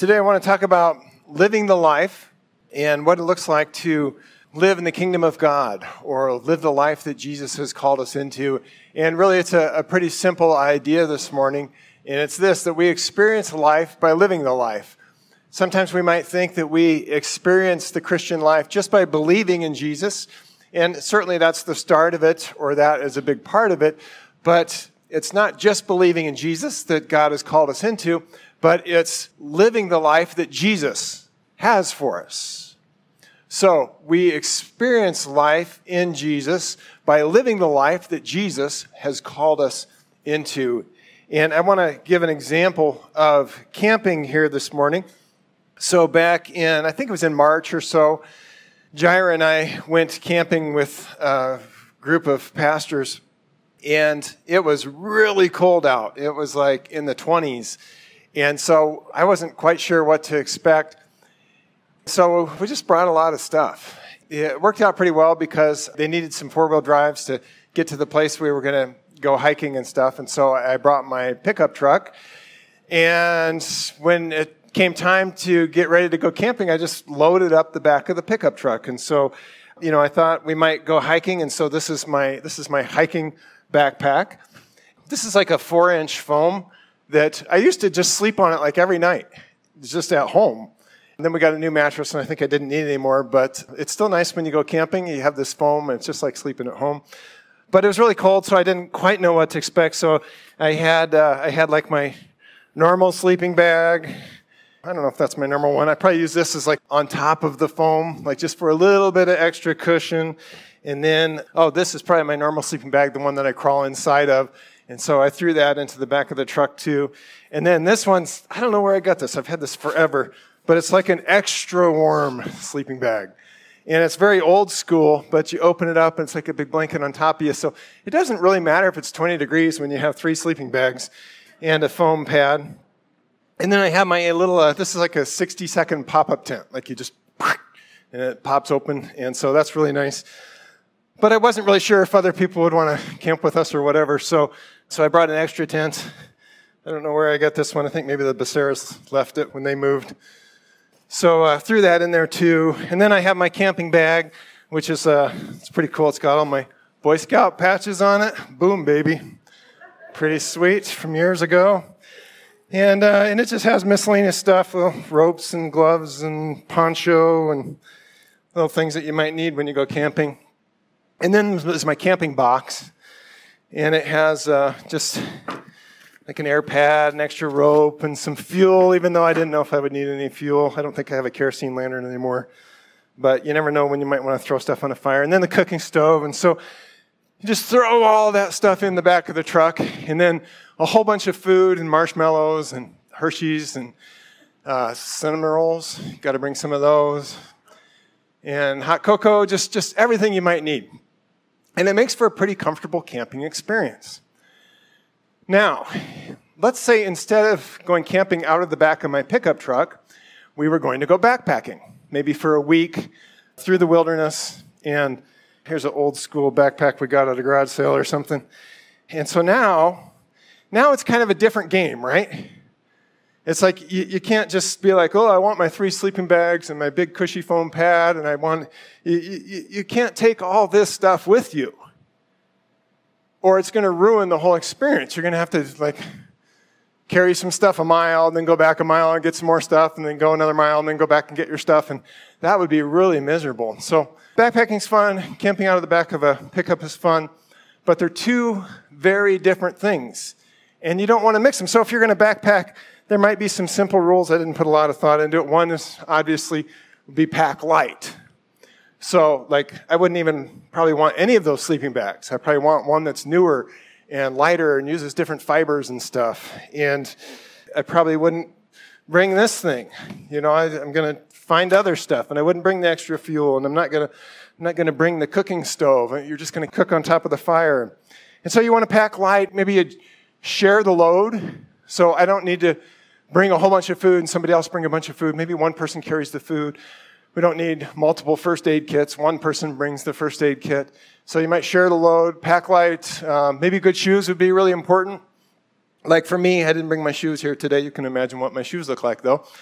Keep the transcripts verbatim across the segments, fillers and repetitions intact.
Today I want to talk about living the life and what it looks like to live in the kingdom of God or live the life that Jesus has called us into. And really it's a, a pretty simple idea this morning, and it's this, that we experience life by living the life. Sometimes we might think that we experience the Christian life just by believing in Jesus, and certainly that's the start of it, or that is a big part of it, but it's not just believing in Jesus that God has called us into, but it's living the life that Jesus has for us. So we experience life in Jesus by living the life that Jesus has called us into. And I want to give an example of camping here this morning. So back in, I think it was in March or so, Jaira and I went camping with a group of pastors, and it was really cold out. It was like in the twenties. And so I wasn't quite sure what to expect. So we just brought a lot of stuff. It worked out pretty well because they needed some four-wheel drives to get to the place we were going to go hiking and stuff. And so I brought my pickup truck. And when it came time to get ready to go camping, I just loaded up the back of the pickup truck. And so, you know, I thought we might go hiking. And so this is my this is my hiking backpack. This is like a four-inch foam that I used to just sleep on it like every night, just at home. And then we got a new mattress, and I think I didn't need it anymore, but it's still nice when you go camping. You have this foam, and it's just like sleeping at home. But it was really cold, so I didn't quite know what to expect. So I had uh, I had like my normal sleeping bag. I don't know if that's my normal one. I probably use this as like on top of the foam, like just for a little bit of extra cushion. And then, oh, this is probably my normal sleeping bag, the one that I crawl inside of. And so I threw that into the back of the truck too. And then this one's, I don't know where I got this. I've had this forever, but it's like an extra warm sleeping bag. And it's very old school, but you open it up and it's like a big blanket on top of you. So it doesn't really matter if it's twenty degrees when you have three sleeping bags and a foam pad. And then I have my little, uh, this is like a sixty second pop-up tent. Like you just, and it pops open. And so that's really nice. But I wasn't really sure if other people would want to camp with us or whatever. So, so I brought an extra tent. I don't know where I got this one. I think maybe the Becerras left it when they moved. So I uh, threw that in there too. And then I have my camping bag, which is uh, it's pretty cool. It's got all my Boy Scout patches on it. Boom, baby. Pretty sweet from years ago. And uh, and it just has miscellaneous stuff, little ropes and gloves and poncho and little things that you might need when you go camping. And then there's my camping box. And it has uh, just like an air pad, an extra rope, and some fuel, even though I didn't know if I would need any fuel. I don't think I have a kerosene lantern anymore. But you never know when you might want to throw stuff on a fire. And then the cooking stove. And so you just throw all that stuff in the back of the truck. And then a whole bunch of food and marshmallows and Hershey's and uh, cinnamon rolls. Got to bring some of those. And hot cocoa, just, just everything you might need. And it makes for a pretty comfortable camping experience. Now, let's say instead of going camping out of the back of my pickup truck, we were going to go backpacking, maybe for a week through the wilderness. And here's an old school backpack we got at a garage sale or something. And so now, now it's kind of a different game, right? It's like you, you can't just be like, oh, I want my three sleeping bags and my big cushy foam pad, and I want, you, you, you can't take all this stuff with you. Or it's going to ruin the whole experience. You're going to have to like carry some stuff a mile, and then go back a mile and get some more stuff, and then go another mile, and then go back and get your stuff, and that would be really miserable. So backpacking's fun, camping out of the back of a pickup is fun, but they're two very different things, and you don't want to mix them. So if you're going to backpack, there might be some simple rules. I didn't put a lot of thought into it. One is obviously be pack light. So like I wouldn't even probably want any of those sleeping bags. I probably want one that's newer and lighter and uses different fibers and stuff. And I probably wouldn't bring this thing. You know, I, I'm going to find other stuff, and I wouldn't bring the extra fuel, and I'm not going to I'm not going to bring the cooking stove. You're just going to cook on top of the fire. And so you want to pack light. Maybe you share the load. So I don't need to bring a whole bunch of food and somebody else bring a bunch of food. Maybe one person carries the food. We don't need multiple first aid kits. One person brings the first aid kit. So you might share the load, pack light. Um, maybe good shoes would be really important. Like for me, I didn't bring my shoes here today. You can imagine what my shoes look like, though.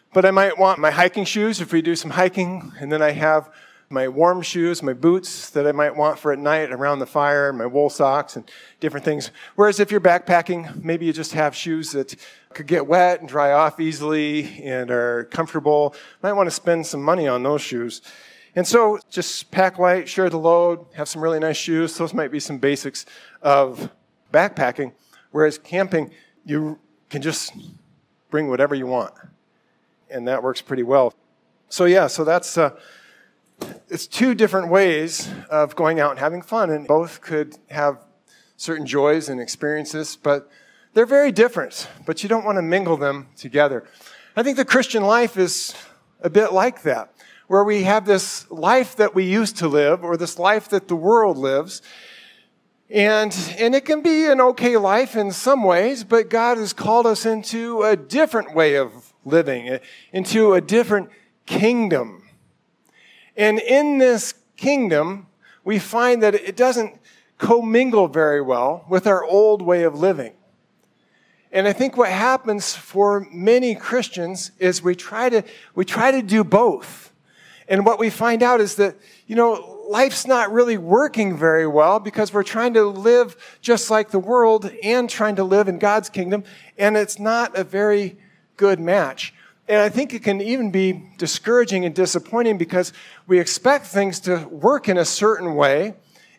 But I might want my hiking shoes if we do some hiking, and then I have my warm shoes, my boots that I might want for at night around the fire, my wool socks and different things. Whereas if you're backpacking, maybe you just have shoes that could get wet and dry off easily and are comfortable. Might want to spend some money on those shoes. And so just pack light, share the load, have some really nice shoes. Those might be some basics of backpacking. Whereas camping, you can just bring whatever you want. And that works pretty well. So yeah, so that's... Uh, It's two different ways of going out and having fun, and both could have certain joys and experiences, but they're very different, but you don't want to mingle them together. I think the Christian life is a bit like that, where we have this life that we used to live, or this life that the world lives, and, and it can be an okay life in some ways, but God has called us into a different way of living, into a different kingdom. And in this kingdom, we find that it doesn't commingle very well with our old way of living. And I think what happens for many Christians is we try to, we try to do both. And what we find out is that, you know, life's not really working very well because we're trying to live just like the world and trying to live in God's kingdom, and it's not a very good match. And I think it can even be discouraging and disappointing because we expect things to work in a certain way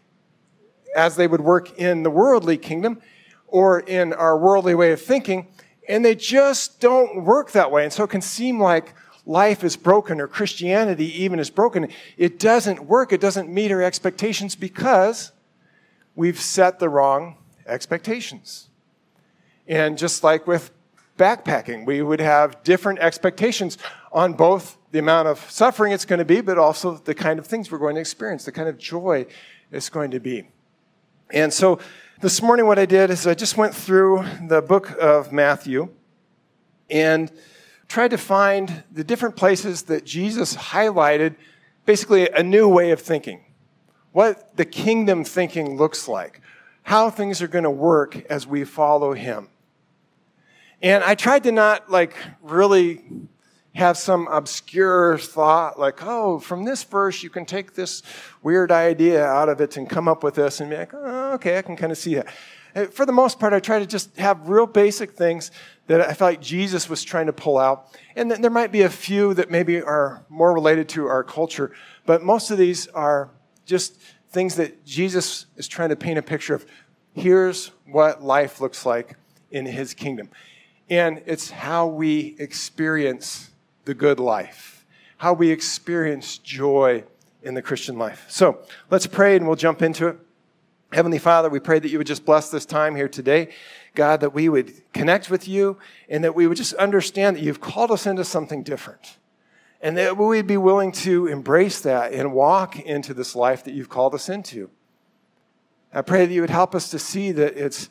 as they would work in the worldly kingdom or in our worldly way of thinking, and they just don't work that way. And so it can seem like life is broken or Christianity even is broken. It doesn't work. It doesn't meet our expectations because we've set the wrong expectations. And just like with backpacking, we would have different expectations on both the amount of suffering it's going to be, but also the kind of things we're going to experience, the kind of joy it's going to be. And so this morning what I did is I just went through the book of Matthew and tried to find the different places that Jesus highlighted basically a new way of thinking, what the kingdom thinking looks like, how things are going to work as we follow him. And I tried to not like really have some obscure thought like, oh, from this verse you can take this weird idea out of it and come up with this and be like, oh, okay, I can kind of see that. For the most part, I try to just have real basic things that I felt like Jesus was trying to pull out. And then there might be a few that maybe are more related to our culture, but most of these are just things that Jesus is trying to paint a picture of. Here's what life looks like in his kingdom. And it's how we experience the good life, how we experience joy in the Christian life. So let's pray and we'll jump into it. Heavenly Father, we pray that you would just bless this time here today. God, that we would connect with you and that we would just understand that you've called us into something different. And that we'd be willing to embrace that and walk into this life that you've called us into. I pray that you would help us to see that it's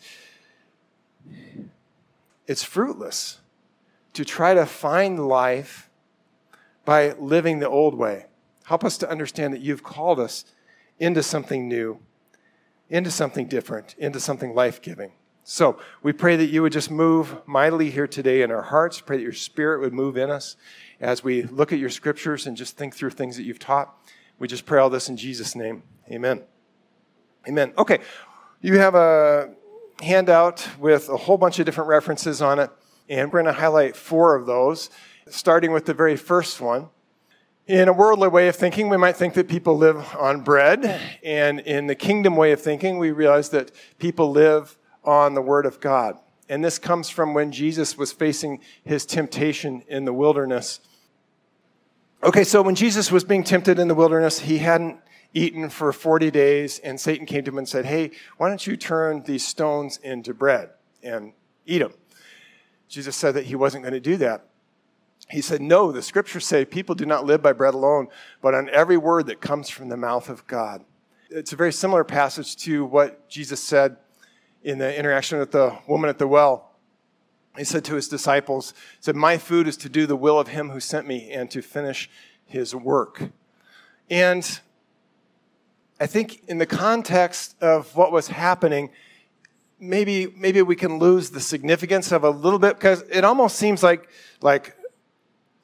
It's fruitless to try to find life by living the old way. Help us to understand that you've called us into something new, into something different, into something life-giving. So we pray that you would just move mightily here today in our hearts. Pray that your Spirit would move in us as we look at your scriptures and just think through things that you've taught. We just pray all this in Jesus' name. Amen. Amen. Okay, you have a handout with a whole bunch of different references on it, and we're going to highlight four of those, starting with the very first one. In a worldly way of thinking, we might think that people live on bread, and in the kingdom way of thinking, we realize that people live on the Word of God. And this comes from when Jesus was facing his temptation in the wilderness. Okay, so when Jesus was being tempted in the wilderness, he hadn't eaten for forty days, and Satan came to him and said, hey, why don't you turn these stones into bread and eat them? Jesus said that he wasn't going to do that. He said, no, the scriptures say people do not live by bread alone, but on every word that comes from the mouth of God. It's a very similar passage to what Jesus said in the interaction with the woman at the well. He said to his disciples, he said, my food is to do the will of him who sent me and to finish his work. And I think in the context of what was happening, maybe maybe we can lose the significance of a little bit, because it almost seems like, like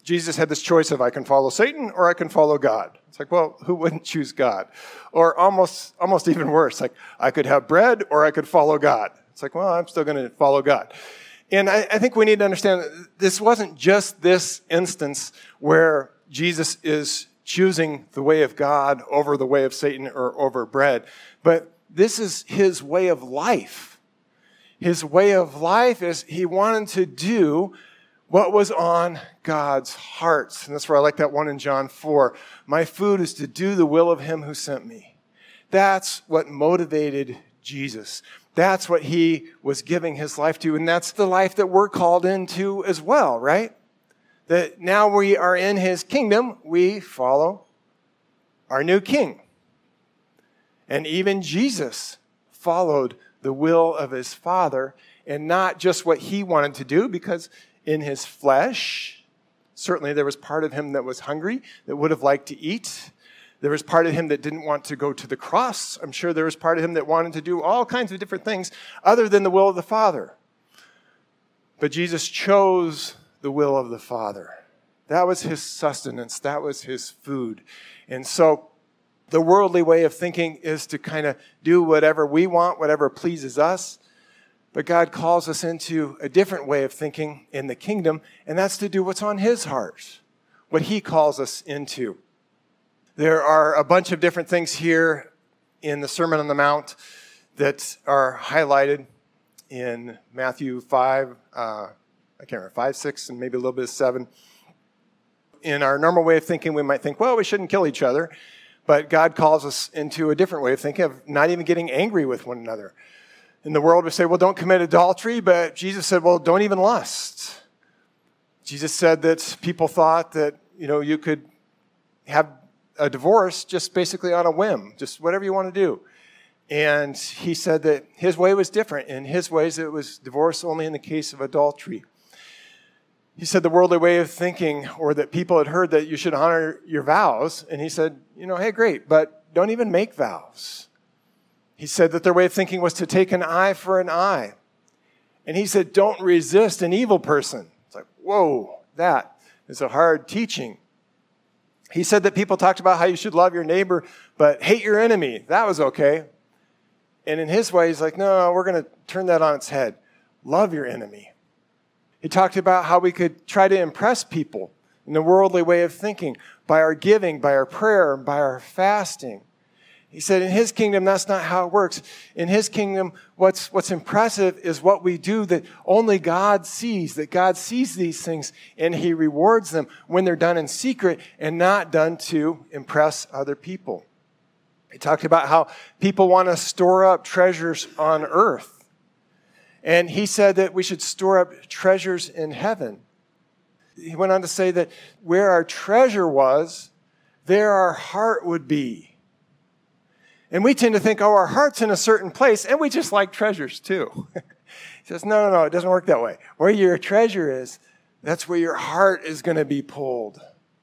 Jesus had this choice of I can follow Satan or I can follow God. It's like, well, who wouldn't choose God? Or almost, almost even worse, like I could have bread or I could follow God. It's like, well, I'm still going to follow God. And I, I think we need to understand that this wasn't just this instance where Jesus is choosing the way of God over the way of Satan or over bread, but this is his way of life. His way of life is he wanted to do what was on God's heart. And that's where I like that one in John four. My food is to do the will of him who sent me. That's what motivated Jesus. That's what he was giving his life to. And that's the life that we're called into as well, right? That now we are in his kingdom, we follow our new king. And even Jesus followed the will of his Father and not just what he wanted to do, because in his flesh, certainly there was part of him that was hungry, that would have liked to eat. There was part of him that didn't want to go to the cross. I'm sure there was part of him that wanted to do all kinds of different things other than the will of the Father. But Jesus chose the will of the Father. That was his sustenance. That was his food. And so the worldly way of thinking is to kind of do whatever we want, whatever pleases us. But God calls us into a different way of thinking in the kingdom, and that's to do what's on his heart, what he calls us into. There are a bunch of different things here in the Sermon on the Mount that are highlighted in Matthew five, uh, I can't remember, five, six, and maybe a little bit of seven. In our normal way of thinking, we might think, well, we shouldn't kill each other. But God calls us into a different way of thinking, of not even getting angry with one another. In the world, we say, well, don't commit adultery. But Jesus said, well, don't even lust. Jesus said that people thought that, you know, you could have a divorce just basically on a whim, just whatever you want to do. And he said that his way was different. In his ways, it was divorce only in the case of adultery. He said the worldly way of thinking, or that people had heard that you should honor your vows. And he said, you know, hey, great, but don't even make vows. He said that their way of thinking was to take an eye for an eye. And he said, don't resist an evil person. It's like, whoa, that is a hard teaching. He said that people talked about how you should love your neighbor, but hate your enemy. That was okay. And in his way, he's like, no, we're going to turn that on its head. Love your enemy. He talked about how we could try to impress people in the worldly way of thinking by our giving, by our prayer, by our fasting. He said in his kingdom, that's not how it works. In his kingdom, what's, what's impressive is what we do that only God sees, that God sees these things and he rewards them when they're done in secret and not done to impress other people. He talked about how people want to store up treasures on earth. And he said that we should store up treasures in heaven. He went on to say that where our treasure was, there our heart would be. And we tend to think, oh, our heart's in a certain place, and we just like treasures too. He says, no, no, no, it doesn't work that way. Where your treasure is, that's where your heart is going to be pulled.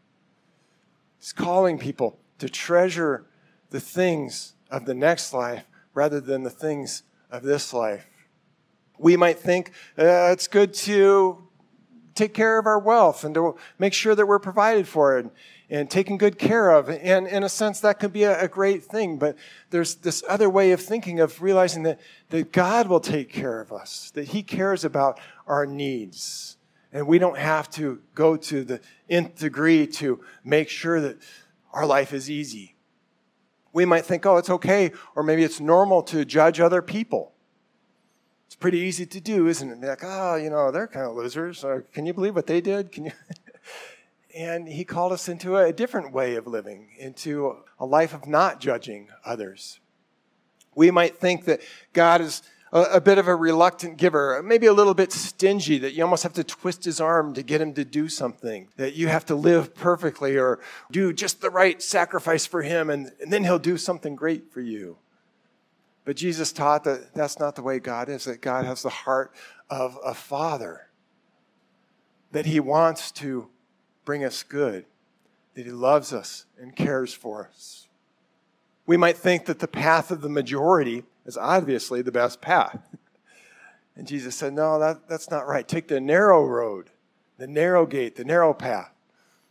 He's calling people to treasure the things of the next life rather than the things of this life. We might think uh, it's good to take care of our wealth and to make sure that we're provided for it and taken good care of. And in a sense, that could be a, a great thing. But there's this other way of thinking of realizing that, that God will take care of us, that he cares about our needs. And we don't have to go to the nth degree to make sure that our life is easy. We might think, oh, it's okay, or maybe it's normal to judge other people. It's pretty easy to do, isn't it? Like, oh, you know, they're kind of losers. Or, can you believe what they did? Can you? And he called us into a different way of living, into a life of not judging others. We might think that God is a, a bit of a reluctant giver, maybe a little bit stingy, that you almost have to twist his arm to get him to do something, that you have to live perfectly or do just the right sacrifice for him, and, and then he'll do something great for you. But Jesus taught that that's not the way God is, that God has the heart of a father, that he wants to bring us good, that he loves us and cares for us. We might think that the path of the majority is obviously the best path. And Jesus said, no, that, that's not right. Take the narrow road, the narrow gate, the narrow path.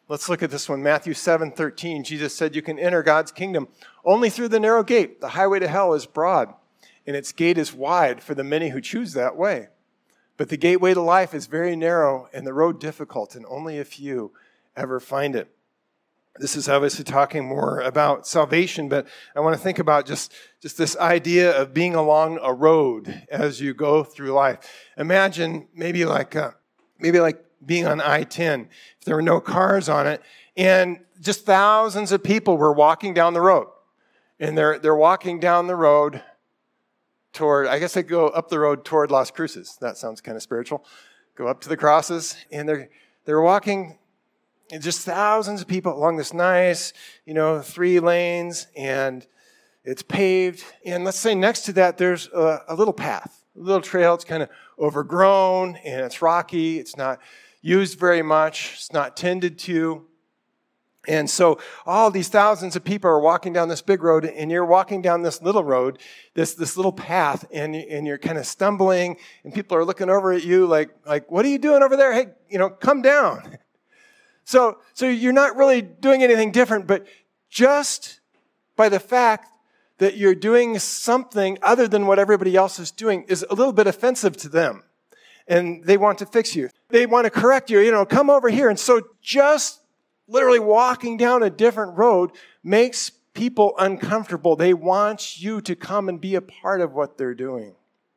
Let's look at this one. Matthew seven thirteen. Jesus said, you can enter God's kingdom only through the narrow gate. The highway to hell is broad, and its gate is wide for the many who choose that way. But the gateway to life is very narrow and the road difficult, and only a few ever find it. This is obviously talking more about salvation, but I want to think about just, just this idea of being along a road as you go through life. Imagine maybe like uh, maybe like being on I ten, if there were no cars on it, and just thousands of people were walking down the road. And they're they're walking down the road toward, I guess they go up the road toward Las Cruces. That sounds kind of spiritual. Go up to the crosses, and they're they're walking, and just thousands of people along this nice, you know, three lanes, and it's paved. And let's say next to that, there's a, a little path, a little trail. It's kind of overgrown, and it's rocky. It's not used very much. It's not tended to. And so all these thousands of people are walking down this big road, and you're walking down this little road, this, this little path, and, and you're kind of stumbling, and people are looking over at you like, like, what are you doing over there? Hey, you know, come down. So, so you're not really doing anything different, but just by the fact that you're doing something other than what everybody else is doing is a little bit offensive to them. And they want to fix you. They want to correct you, you know, come over here. And so just literally walking down a different road makes people uncomfortable. They want you to come and be a part of what they're doing.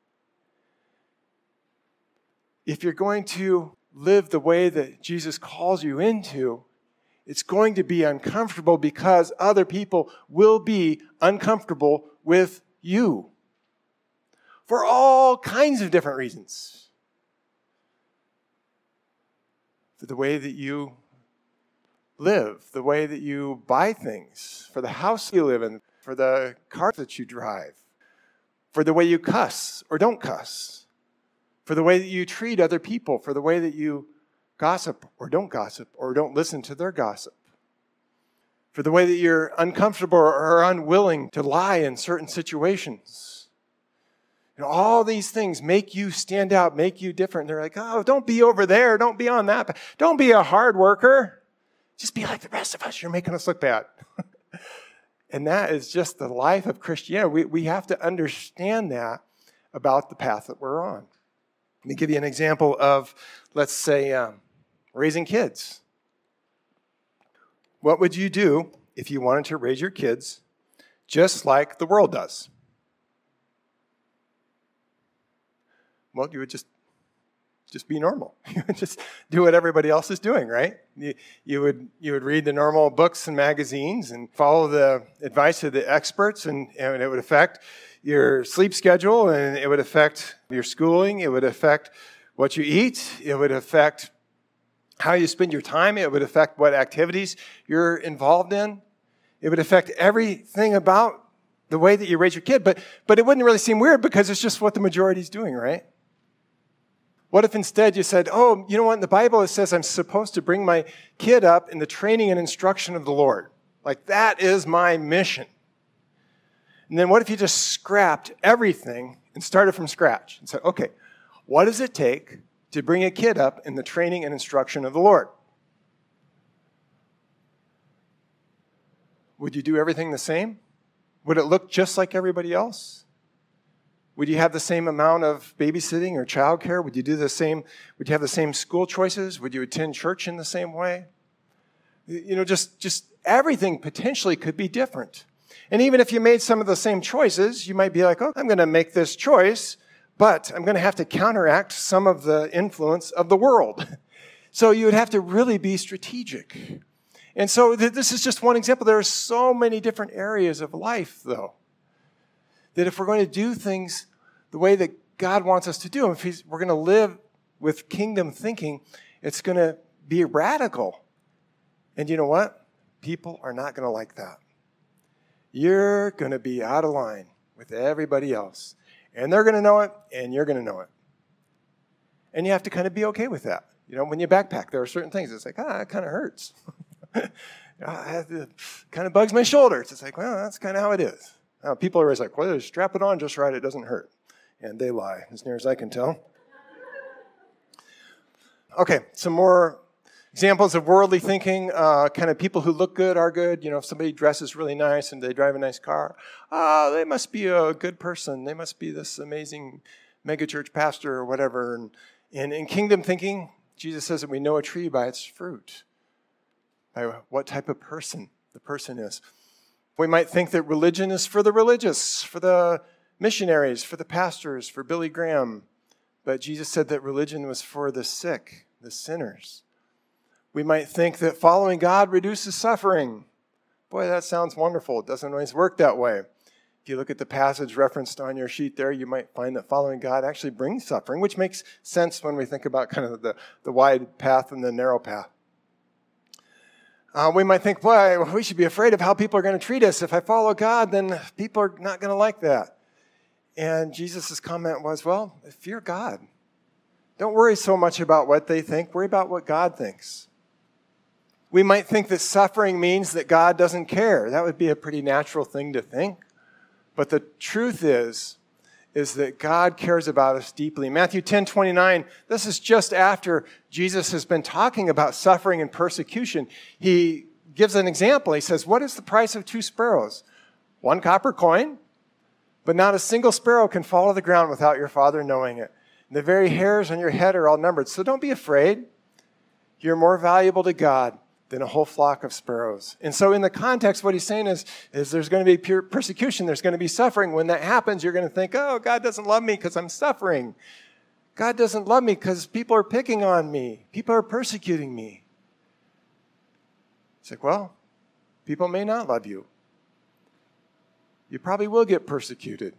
If you're going to live the way that Jesus calls you into, it's going to be uncomfortable because other people will be uncomfortable with you for all kinds of different reasons. For the way that you live, the way that you buy things, for the house you live in, for the car that you drive, for the way you cuss or don't cuss, for the way that you treat other people, for the way that you gossip or don't gossip or don't listen to their gossip, for the way that you're uncomfortable or unwilling to lie in certain situations. You know, all these things make you stand out, make you different. They're like, oh, don't be over there. Don't be on that. Don't be a hard worker. Just be like the rest of us. You're making us look bad. And that is just the life of Christianity. We, we have to understand that about the path that we're on. Let me give you an example of, let's say, um, raising kids. What would you do if you wanted to raise your kids just like the world does? Well, you would just, just be normal. You would just do what everybody else is doing, right? You, you would you would read the normal books and magazines and follow the advice of the experts, and, and it would affect your sleep schedule, and it would affect your schooling. It would affect what you eat. It would affect how you spend your time. It would affect what activities you're involved in. It would affect everything about the way that you raise your kid. But, but it wouldn't really seem weird because it's just what the majority is doing, right? What if instead you said, oh, you know what, in the Bible it says I'm supposed to bring my kid up in the training and instruction of the Lord. Like, that is my mission. And then what if you just scrapped everything and started from scratch and said, okay, what does it take to bring a kid up in the training and instruction of the Lord? Would you do everything the same? Would it look just like everybody else? Would you have the same amount of babysitting or childcare? Would you do the same? Would you have the same school choices? Would you attend church in the same way? You know, just, just everything potentially could be different. And even if you made some of the same choices, you might be like, oh, I'm going to make this choice, but I'm going to have to counteract some of the influence of the world. So you would have to really be strategic. And so th- this is just one example. There are so many different areas of life, though, that if we're going to do things the way that God wants us to do them, if he's, we're going to live with kingdom thinking, it's going to be radical. And you know what? People are not going to like that. You're going to be out of line with everybody else. And they're going to know it, and you're going to know it. And you have to kind of be okay with that. You know, when you backpack, there are certain things. It's like, ah, it kind of hurts. It kind of bugs my shoulders. It's like, well, that's kind of how it is. Now, people are always like, well, strap it on just right. It doesn't hurt. And they lie, as near as I can tell. Okay, some more Examples of worldly thinking, uh, kind of people who look good are good. You know, if somebody dresses really nice and they drive a nice car, ah, they must be a good person. They must be this amazing megachurch pastor or whatever. And, and in kingdom thinking, Jesus says that we know a tree by its fruit, by what type of person the person is. We might think that religion is for the religious, for the missionaries, for the pastors, for Billy Graham. But Jesus said that religion was for the sick, the sinners. We might think that following God reduces suffering. Boy, that sounds wonderful. It doesn't always work that way. If you look at the passage referenced on your sheet there, you might find that following God actually brings suffering, which makes sense when we think about kind of the, the wide path and the narrow path. Uh, we might think, boy, we should be afraid of how people are going to treat us. If I follow God, then people are not going to like that. And Jesus' comment was, well, fear God. Don't worry so much about what they think. Worry about what God thinks. We might think that suffering means that God doesn't care. That would be a pretty natural thing to think. But the truth is, is that God cares about us deeply. Matthew ten twenty-nine, this is just after Jesus has been talking about suffering and persecution. He gives an example. He says, what is the price of two sparrows? One copper coin, but not a single sparrow can fall to the ground without your Father knowing it. And the very hairs on your head are all numbered. So don't be afraid. You're more valuable to God than a whole flock of sparrows. And so in the context, what he's saying is, is there's going to be pure persecution. There's going to be suffering. When that happens, you're going to think, oh, God doesn't love me because I'm suffering. God doesn't love me because people are picking on me. People are persecuting me. It's like, well, people may not love you. You probably will get persecuted.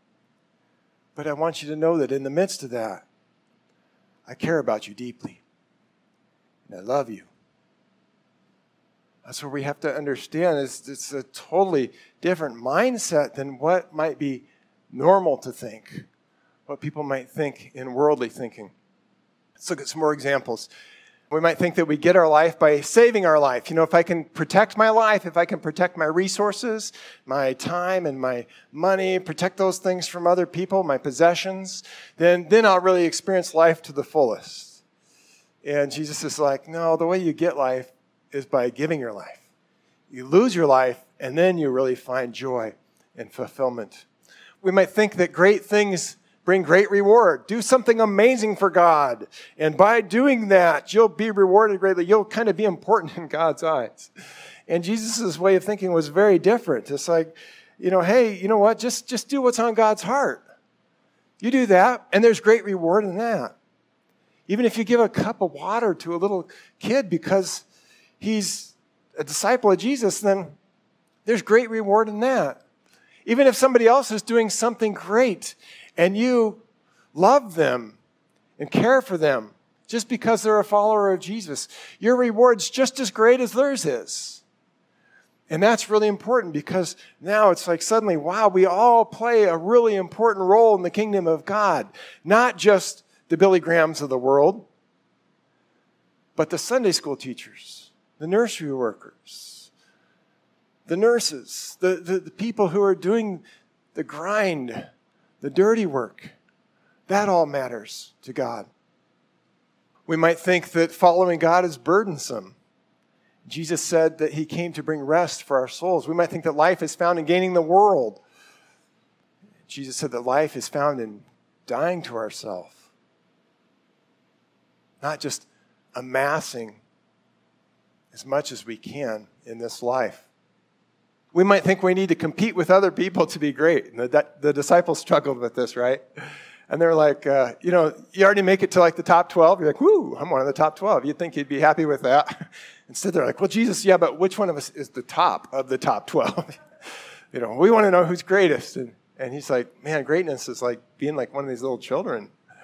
But I want you to know that in the midst of that, I care about you deeply. And I love you. That's what we have to understand. Is it's a totally different mindset than what might be normal to think, what people might think in worldly thinking. Let's look at some more examples. We might think that we get our life by saving our life. You know, if I can protect my life, if I can protect my resources, my time and my money, protect those things from other people, my possessions, then, then I'll really experience life to the fullest. And Jesus is like, no, the way you get life is by giving your life. You lose your life, and then you really find joy and fulfillment. We might think that great things bring great reward. Do something amazing for God. And by doing that, you'll be rewarded greatly. You'll kind of be important in God's eyes. And Jesus' way of thinking was very different. It's like, you know, hey, you know what? Just, just do what's on God's heart. You do that, and there's great reward in that. Even if you give a cup of water to a little kid because he's a disciple of Jesus, then there's great reward in that. Even if somebody else is doing something great and you love them and care for them just because they're a follower of Jesus, your reward's just as great as theirs is. And that's really important because now it's like suddenly, wow, we all play a really important role in the kingdom of God. Not just the Billy Grahams of the world, but the Sunday school teachers, the nursery workers, the nurses, the, the, the people who are doing the grind, the dirty work. That all matters to God. We might think that following God is burdensome. Jesus said that he came to bring rest for our souls. We might think that life is found in gaining the world. Jesus said that life is found in dying to ourselves, not just amassing as much as we can in this life. We might think we need to compete with other people to be great. And the, the disciples struggled with this, right? And they're like, uh, you know, you already make it to like the top twelve. You're like, whoo, I'm one of the top twelve. You'd think you'd be happy with that. Instead, they're like, well, Jesus, yeah, but which one of us is the top of the top twelve? You know, we want to know who's greatest. And, and he's like, man, greatness is like being like one of these little children.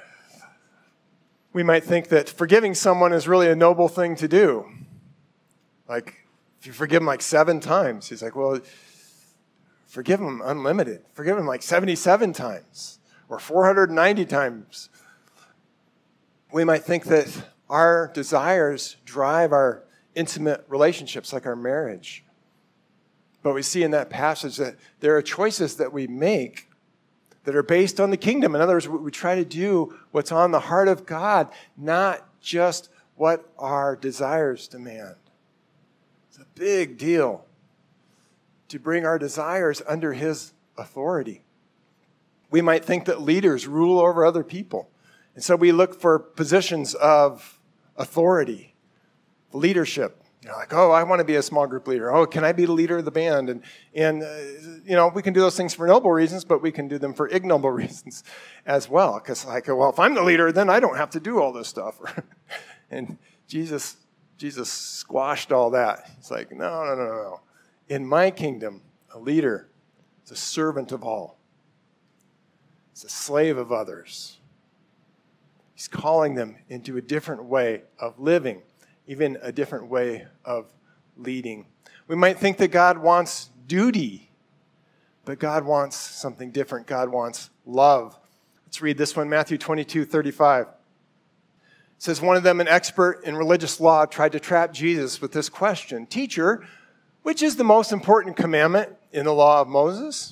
We might think that forgiving someone is really a noble thing to do. Like, if you forgive him like seven times, he's like, well, forgive him unlimited. Forgive him like seventy-seven times or four hundred ninety times. We might think that our desires drive our intimate relationships, like our marriage. But we see in that passage that there are choices that we make that are based on the kingdom. In other words, we try to do what's on the heart of God, not just what our desires demand. It's a big deal to bring our desires under his authority. We might think that leaders rule over other people. And so we look for positions of authority, leadership. You know, like, oh, I want to be a small group leader. Oh, can I be the leader of the band? And, and uh, you know, we can do those things for noble reasons, but we can do them for ignoble reasons as well. Because, like, well, if I'm the leader, then I don't have to do all this stuff. And Jesus, Jesus squashed all that. He's like, no, no, no, no. In my kingdom, a leader is a servant of all. He's a slave of others. He's calling them into a different way of living, even a different way of leading. We might think that God wants duty, but God wants something different. God wants love. Let's read this one, Matthew twenty-two thirty-five. It says, one of them, an expert in religious law, tried to trap Jesus with this question, Teacher, which is the most important commandment in the law of Moses?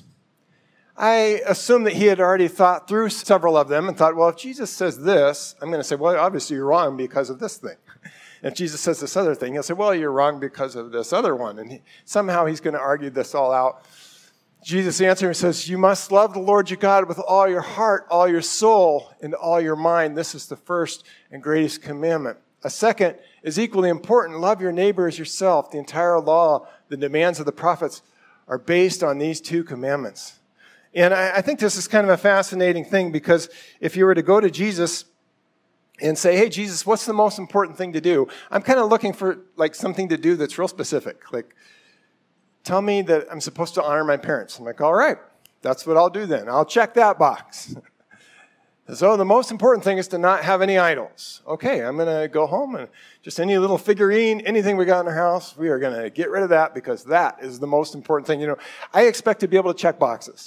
I assume that he had already thought through several of them and thought, well, if Jesus says this, I'm going to say, well, obviously you're wrong because of this thing. And if Jesus says this other thing, he'll say, well, you're wrong because of this other one. And he, somehow he's going to argue this all out. Jesus answers and says, you must love the Lord your God with all your heart, all your soul, and all your mind. This is the first and greatest commandment. A second is equally important. Love your neighbor as yourself. The entire law, the demands of the prophets are based on these two commandments. And I, I think this is kind of a fascinating thing because if you were to go to Jesus and say, hey, Jesus, what's the most important thing to do? I'm kind of looking for like something to do that's real specific. Like, tell me that I'm supposed to honor my parents. I'm like, all right, that's what I'll do then. I'll check that box. So the most important thing is to not have any idols. Okay, I'm going to go home and just any little figurine, anything we got in our house, we are going to get rid of that because that is the most important thing. You know, I expect to be able to check boxes.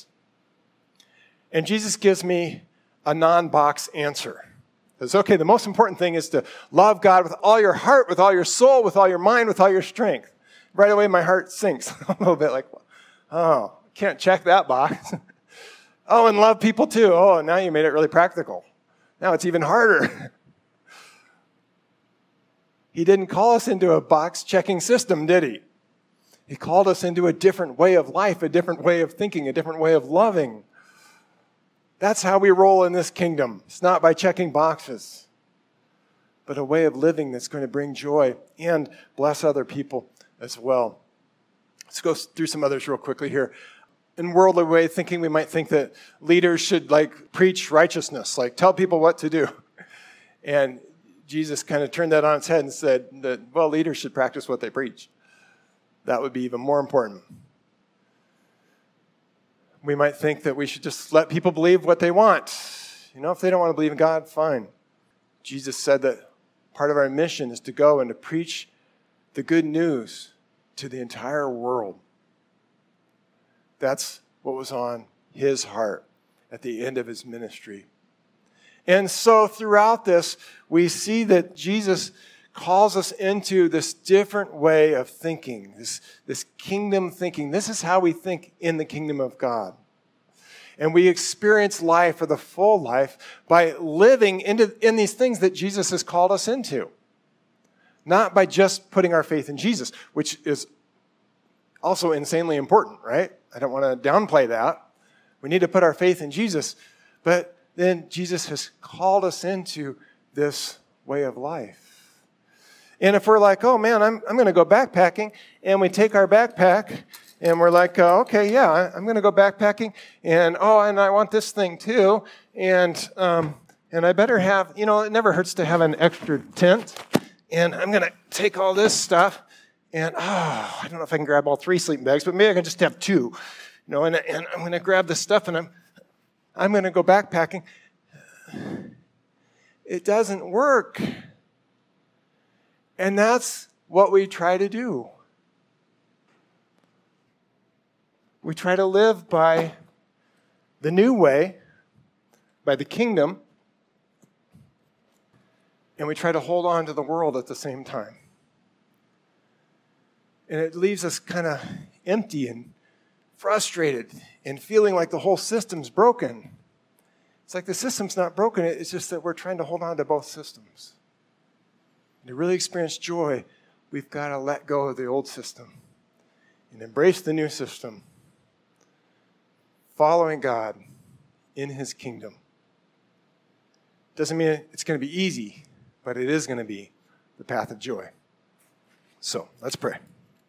And Jesus gives me a non-box answer. It's okay, the most important thing is to love God with all your heart, with all your soul, with all your mind, with all your strength. Right away, my heart sinks a little bit like, oh, can't check that box. Oh, and love people too. Oh, now you made it really practical. Now it's even harder. He didn't call us into a box-checking system, did he? He called us into a different way of life, a different way of thinking, a different way of loving. That's how we roll in this kingdom. It's not by checking boxes, but a way of living that's going to bring joy and bless other people as well. Let's go through some others real quickly here. In worldly way of thinking, we might think that leaders should like preach righteousness, like tell people what to do. And Jesus kind of turned that on its head and said that, well, leaders should practice what they preach. That would be even more important. We might think that we should just let people believe what they want. You know, if they don't want to believe in God, fine. Jesus said that part of our mission is to go and to preach the good news to the entire world. That's what was on his heart at the end of his ministry. And so throughout this, we see that Jesus calls us into this different way of thinking, this, this kingdom thinking. This is how we think in the kingdom of God. And we experience life, or the full life, by living into, in these things that Jesus has called us into. Not by just putting our faith in Jesus, which is also insanely important, right? I don't want to downplay that. We need to put our faith in Jesus. But then Jesus has called us into this way of life. And if we're like, oh man, I'm, I'm going to go backpacking, and we take our backpack, and we're like, uh, okay, yeah, I'm going to go backpacking, and oh, and I want this thing too, and um, and I better have, you know, it never hurts to have an extra tent, and I'm going to take all this stuff, and oh, I don't know if I can grab all three sleeping bags, but maybe I can just have two, you know, and, and I'm going to grab this stuff, and I'm I'm going to go backpacking. It doesn't work. And that's what we try to do. We try to live by the new way, by the kingdom, and we try to hold on to the world at the same time. And it leaves us kind of empty and frustrated and feeling like the whole system's broken. It's like the system's not broken, it's just that we're trying to hold on to both systems. And to really experience joy, we've got to let go of the old system and embrace the new system, following God in his kingdom. Doesn't mean it's going to be easy, but it is going to be the path of joy. So, let's pray.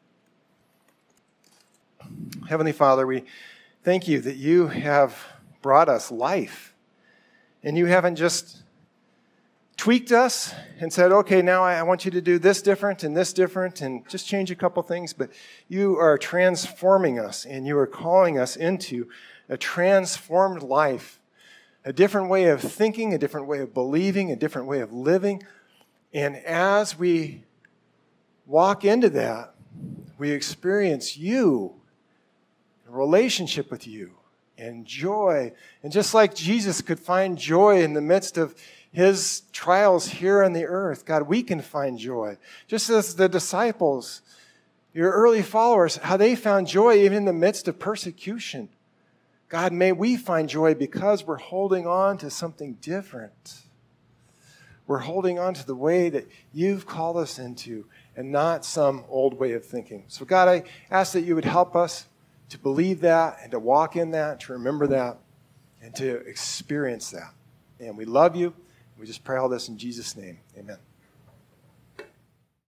Heavenly Father, we thank you that you have brought us life. And you haven't just tweaked us and said, okay, now I want you to do this different and this different and just change a couple things, but you are transforming us and you are calling us into a transformed life, a different way of thinking, a different way of believing, a different way of living. And as we walk into that, we experience you, a relationship with you, and joy. And just like Jesus could find joy in the midst of his trials here on the earth, God, we can find joy. Just as the disciples, your early followers, how they found joy even in the midst of persecution. God, may we find joy because we're holding on to something different. We're holding on to the way that you've called us into and not some old way of thinking. So God, I ask that you would help us to believe that and to walk in that, to remember that, and to experience that. And we love you. We just pray all this in Jesus' name. Amen.